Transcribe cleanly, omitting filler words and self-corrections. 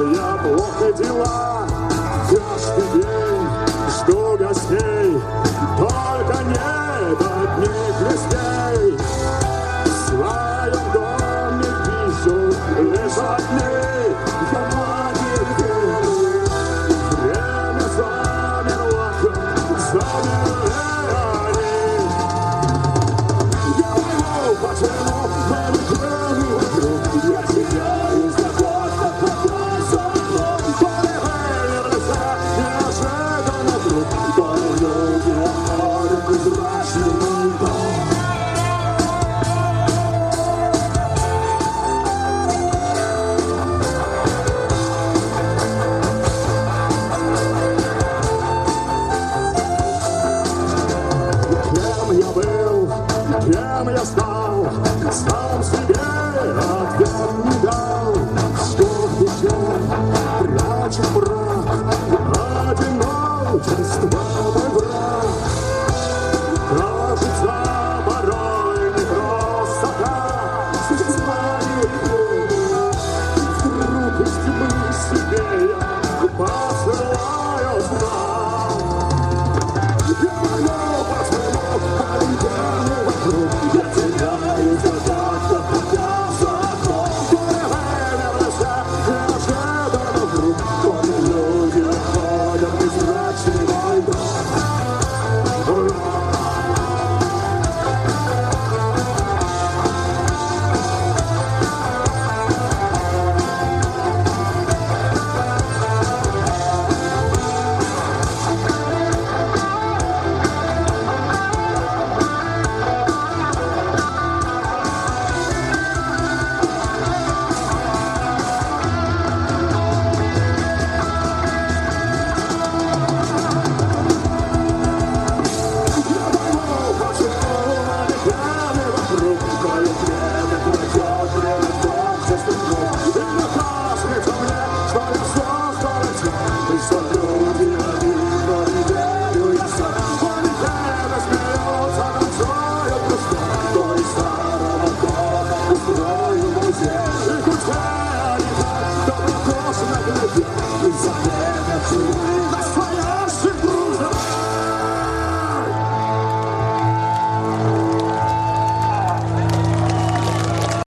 Видел я плохо дела, тяжкий день, жду гостей, только нет от них вестей. В своем доме вижу лишь одни, я маленький. Время замерло, замерли они. Я пойму, почему мы любим вокруг. Я теряюсь за год, потом за мной. Повернется неожиданно вдруг. Полюбил я море прозрачный дом. Кем я был, кем я стал?